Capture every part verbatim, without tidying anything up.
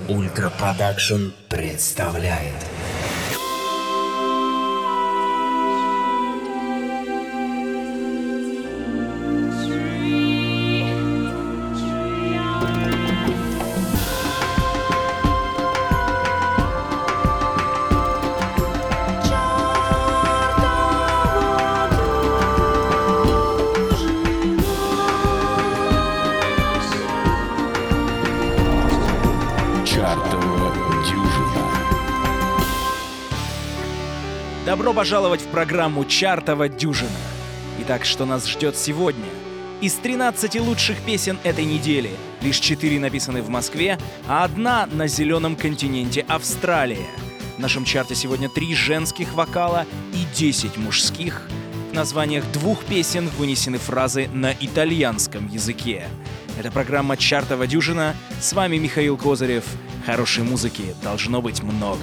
Ультра Продакшн представляет. Добро пожаловать в программу «Чартова дюжина». Итак, что нас ждет сегодня? Из тринадцати лучших песен этой недели лишь четыре написаны в Москве, а одна на зеленом континенте Австралия. В нашем чарте сегодня три женских вокала и десять мужских. В названиях двух песен вынесены фразы на итальянском языке. Это программа «Чартова дюжина». С вами Михаил Козырев. Хорошей музыки должно быть много.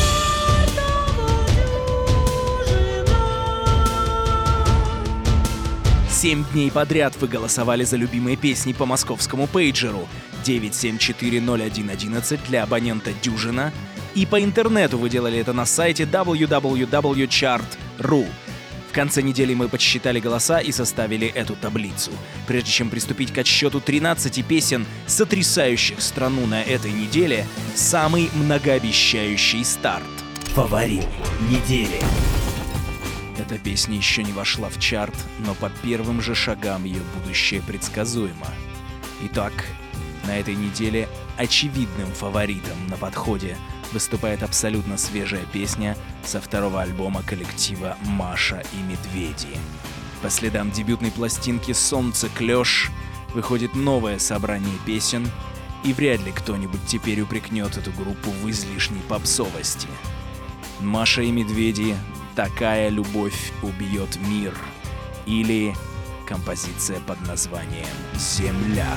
Семь дней подряд вы голосовали за любимые песни по московскому пейджеру девять семь четыре ноль один одиннадцать для абонента «Дюжина». И по интернету вы делали это на сайте дабл ю дабл ю дабл ю точка чарт точка ру. В конце недели мы подсчитали голоса и составили эту таблицу. Прежде чем приступить к отсчету тринадцати песен, сотрясающих страну на этой неделе, самый многообещающий старт. Фаворит недели. Эта песня еще не вошла в чарт, но по первым же шагам ее будущее предсказуемо. Итак, на этой неделе очевидным фаворитом на подходе выступает абсолютно свежая песня со второго альбома коллектива «Маша и Медведи». По следам дебютной пластинки «Солнце клёш» выходит новое собрание песен, и вряд ли кто-нибудь теперь упрекнет эту группу в излишней попсовости. «Маша и Медведи», «Такая любовь убьет мир» или композиция под названием «Земля».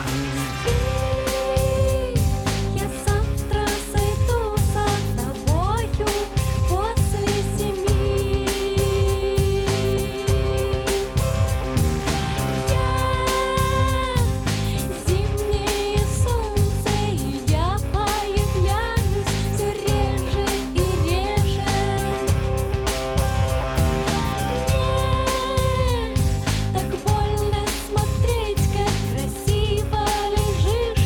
Смотреть, как красиво лежишь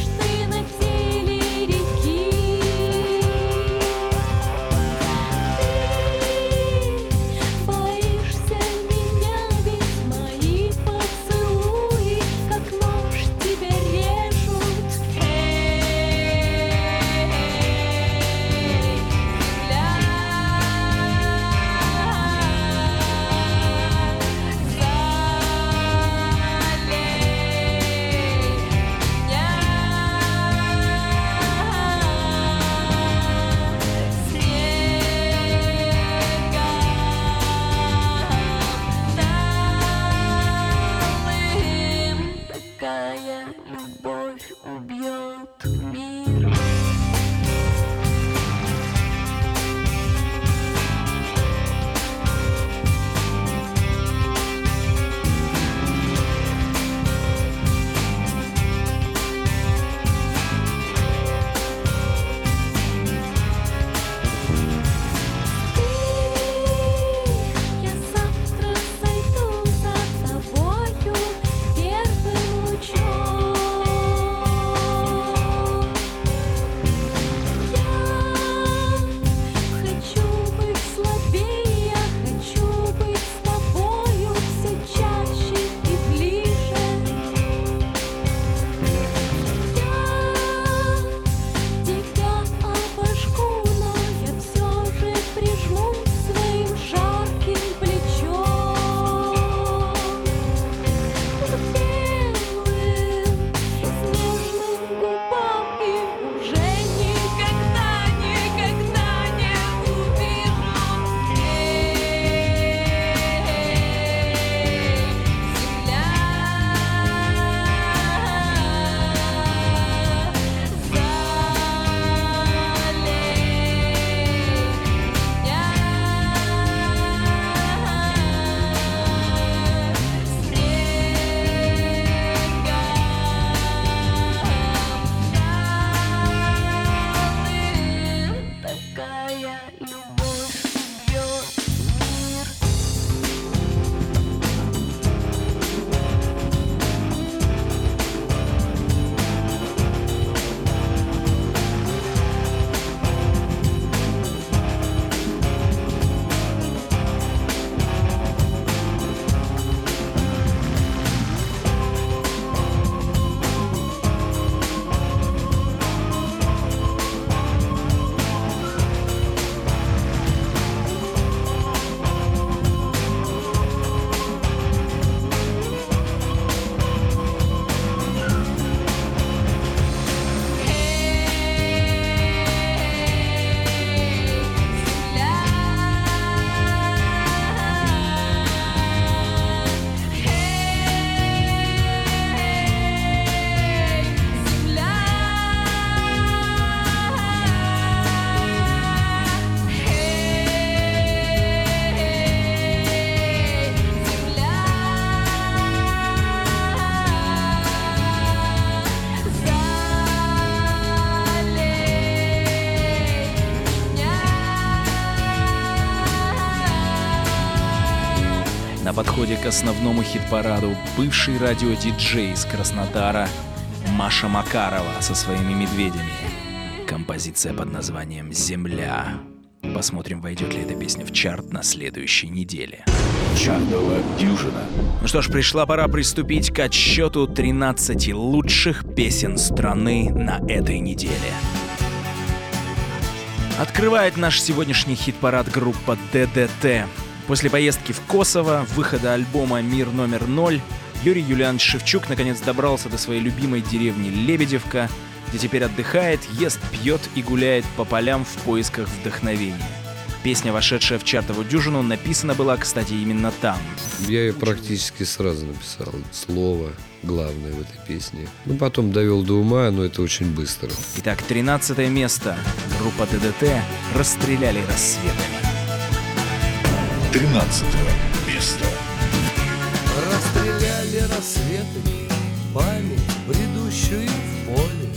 На подходе к основному хит-параду бывший радиодиджей из Краснодара Маша Макарова со своими медведями. Композиция под названием «Земля». Посмотрим, войдет ли эта песня в чарт на следующей неделе. Чартовая дюжина. Ну что ж, пришла пора приступить к отсчету тринадцати лучших песен страны на этой неделе. Открывает наш сегодняшний хит-парад группа ДДТ. После поездки в Косово, выхода альбома «Мир номер ноль», Юрий Юлианович Шевчук наконец добрался до своей любимой деревни Лебедевка, где теперь отдыхает, ест, пьет и гуляет по полям в поисках вдохновения. Песня, вошедшая в чартовую дюжину, написана была, кстати, именно там. Я ее практически сразу написал. Слово главное в этой песне. Ну, потом довел до ума, но это очень быстро. Итак, тринадцатое место. Группа ДДТ «Расстреляли рассветами». Тринадцатое место. Расстреляли рассветами память, бредущую в поле,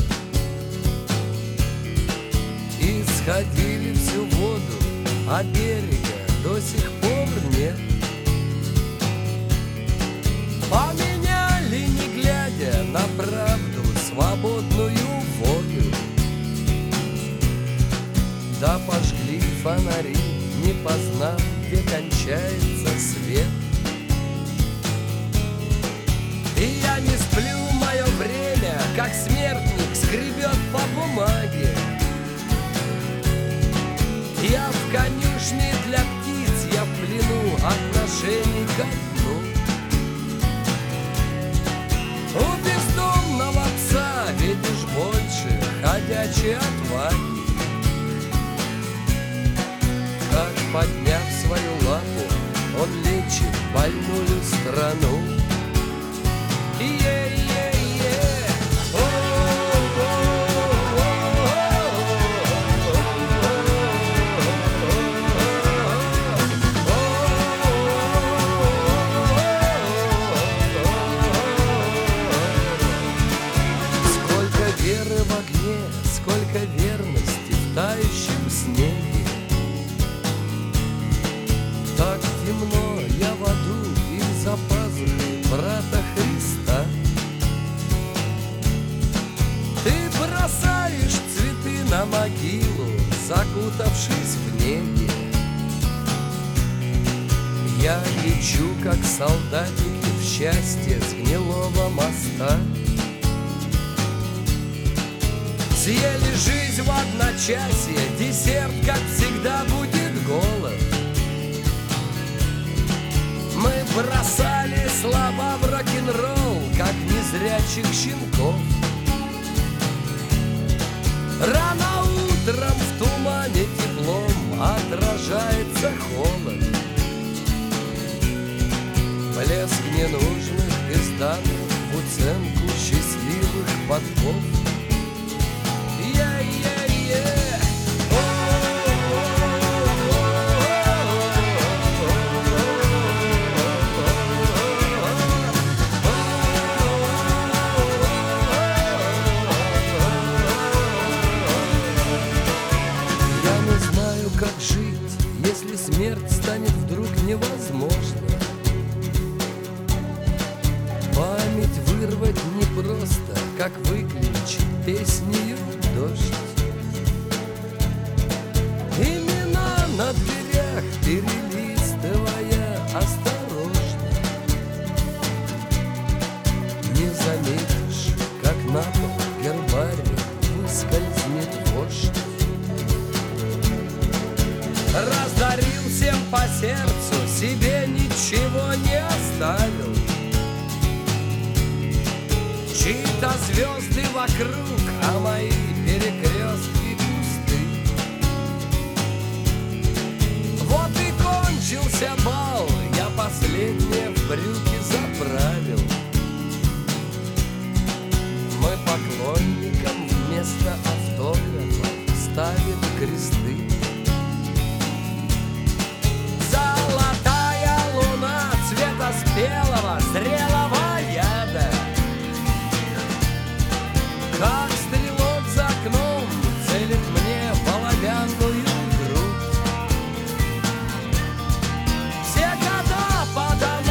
и сходили всю воду, а берега до сих пор нет. Поменяли, не глядя на правду, свободную волю. Да пожгли фонари, не познав, где кончается свет. И я не сплю, мое время, как смертник скребет по бумаге. Я в конюшне для птиц, я в плену отношений ко дну. У бездомного пса видишь больше ходячей отваги. Как, подняв свою лапу, он лечит больную страну. Е-е-е, сколько веры в огне, сколько верности в тающем снеге. Так темно я в аду и за пазухой брата Христа. Ты бросаешь цветы на могилу, закутавшись в неге. Я лечу, как солдатики, в счастье с гнилого моста. Съели жизнь в одночасье, десерт, как всегда, будет голод. Мы бросали слова в рок-н-ролл, как незрячих щенков. Рано утром в тумане теплом отражается холод. Блеск ненужных безданных в уценку счастливых подков. Е-е-е. Как жить, если смерть станет вдруг невозможно? Память вырвать непросто, как выключить песнею дождь. Имена на дверях перелистывая осторожно. Не заметишь, как на пол гербария выскользнет вождь. Раздарил всем по сердцу, себе ничего не оставил. Чьи-то звезды вокруг, а мои перекрестки пусты. Вот и кончился бал, я последнее в брюки заправил. Мы поклонникам вместо автографа ставим кресты. Золотая луна цвета спелого, зрелого яда. Как стрелок за окном целит мне в оловянную грудь. Все года подо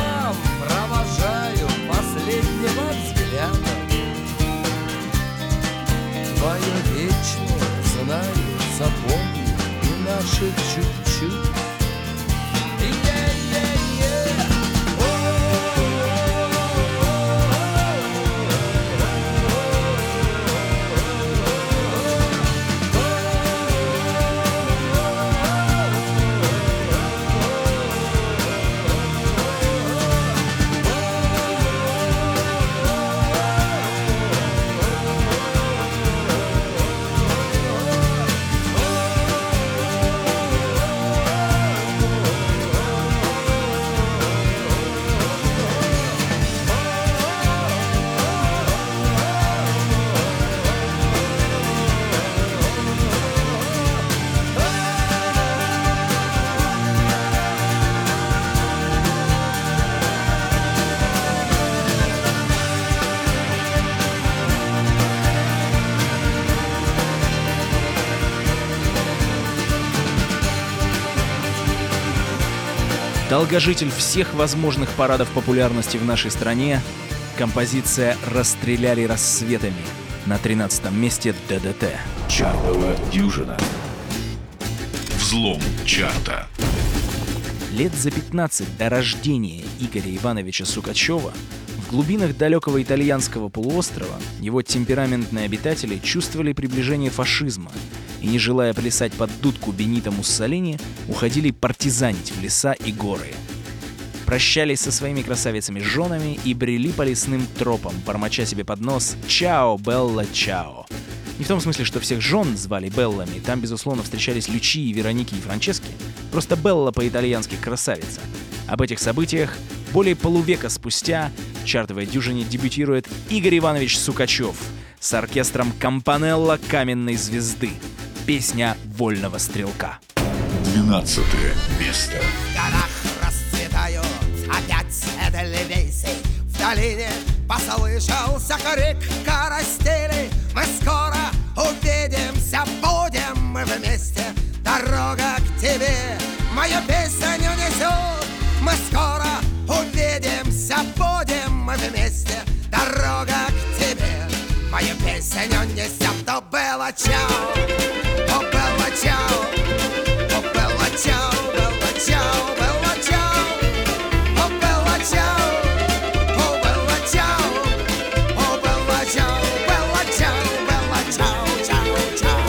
Долгожитель всех возможных парадов популярности в нашей стране, композиция «Расстреляли рассветами» на тринадцатом месте ДДТ. Чартовая дюжина. Взлом чарта. Лет за пятнадцать до рождения Игоря Ивановича Сукачева в глубинах далекого итальянского полуострова его темпераментные обитатели чувствовали приближение фашизма и, не желая плясать под дудку Бенито Муссолини, уходили партизанить в леса и горы. Прощались со своими красавицами-женами и брели по лесным тропам, бормоча себе под нос «Чао, Белла, чао». Не в том смысле, что всех жен звали Беллами, там, безусловно, встречались Лючии, Вероники и Франчески, просто Белла по-итальянски красавица. Об этих событиях более полувека спустя в чартовой дюжине дебютирует Игорь Иванович Сукачев с оркестром Кампанелла «Каменной звезды». Песня «Вольного стрелка». Двенадцатое место. В горах расцветают опять эдельвейсы. В долине послышался крик карастели. Мы скоро увидимся, будем мы вместе. Дорога к тебе мою песню несет. Мы скоро увидимся, будем мы вместе. Дорога к тебе мою песню несет. То было чао, то было чао, то было чао, было чао, было чао, то было чао, то было чао, то было чао, было чао, было чао, чао, чао.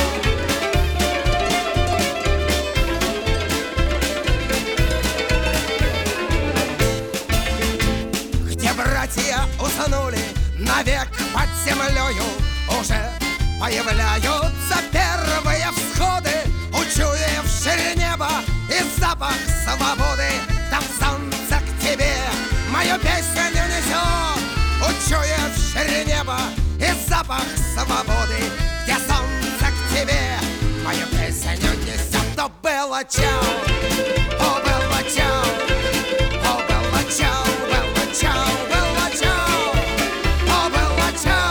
Где братья уснули навек под землею, уже появляются первые всходы, учуявшие небо и запах свободы. Там солнце к тебе мою песню несет, учуявшие небо и запах свободы. Где солнце к тебе мою песню несет. То было чао, о было чао, о было чао, было чао, было чао, о было чао.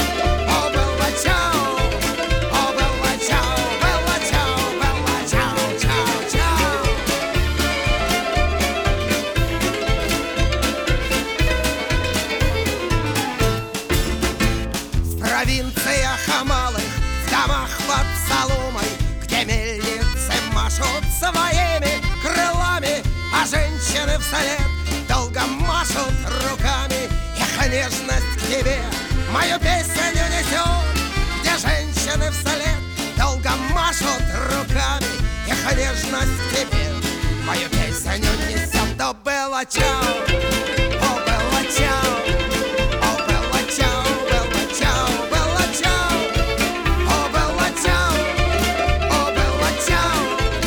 Своими крылами, а женщины вслед долго машут руками. Их нежность к тебе мою песню несет. Где женщины вслед долго машут руками. Их нежность к тебе мою песню несет. То было чао, о было чао, о было чао, было чао, было чао, о было чао, о было чао.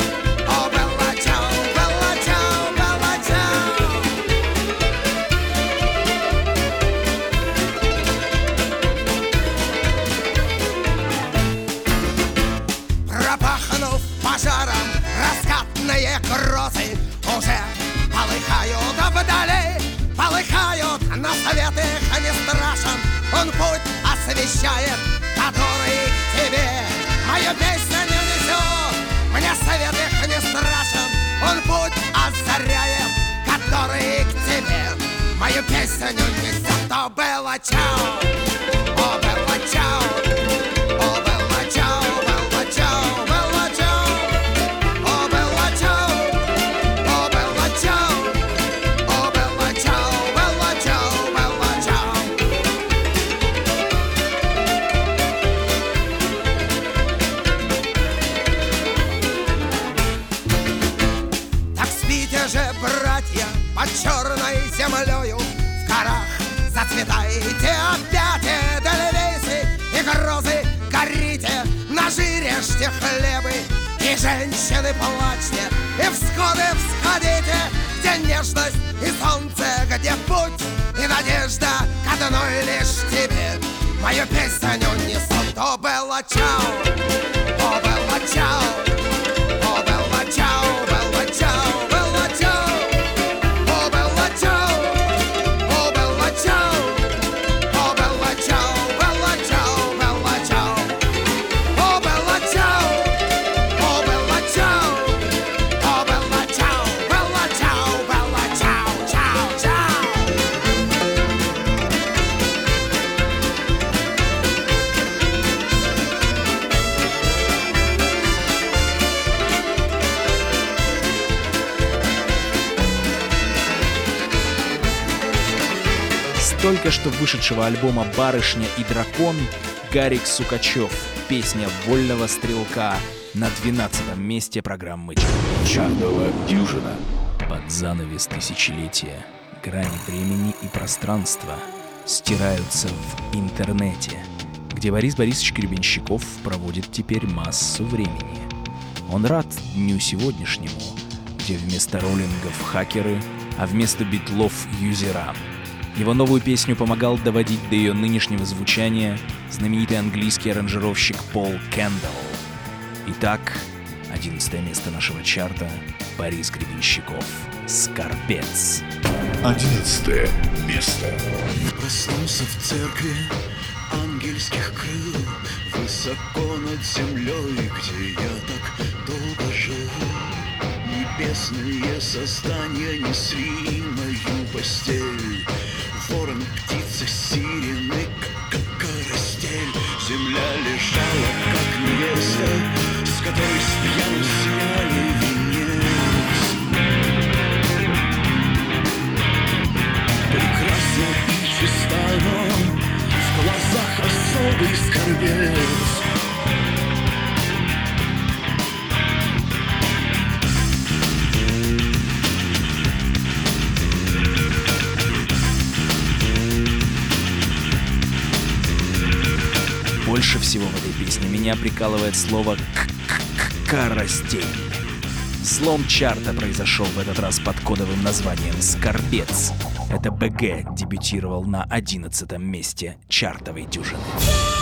Пожаром раскатные грозы уже полыхают вдали, полыхают, но свет их не страшен. Он путь освещает, который к тебе мою песню несет. Мне свет их не страшен, он путь озаряет, который к тебе мою песню несет. То было чао, о было чао, о было чао, было чао. Под черной землею в горах зацветайте опять эдельвейсы и грозы горите, нажирежьте хлебы и женщины плачьте, и всходы всходите, где нежность и солнце, где путь и надежда к одной лишь тебе мою песню несут. То было чао, о было чао, о было чао, было чао, было чао. Ciao, только что вышедшего альбома «Барышня и дракон» Гарик Сукачев, песня «Вольного стрелка» на двенадцатом месте программы Чартовая дюжина. Под занавес тысячелетия грани времени и пространства стираются в интернете, где Борис Борисович Гребенщиков проводит теперь массу времени. Он рад дню сегодняшнему, где вместо роллингов хакеры, а вместо битлов юзера. Его новую песню помогал доводить до ее нынешнего звучания знаменитый английский аранжировщик Пол Кендалл. Итак, одиннадцатое место нашего чарта — Борис Гребенщиков, «Скорбец». Одиннадцатое место. Проснулся в церкви ангельских крыл, высоко над землей, где я так долго жил. Небесные создания несли мою постель. Ворон, птица, сирены, как карастель. Земля лежала, как невеста, с которой с пьяну сняли венец. Прекрасно и чисто, но в глазах особый скорбец. Больше всего в этой песне меня прикалывает слово «карастель». Слом чарта произошел в этот раз под кодовым названием «Скорбец». Это БГ дебютировал на одиннадцатом месте чартовой дюжины.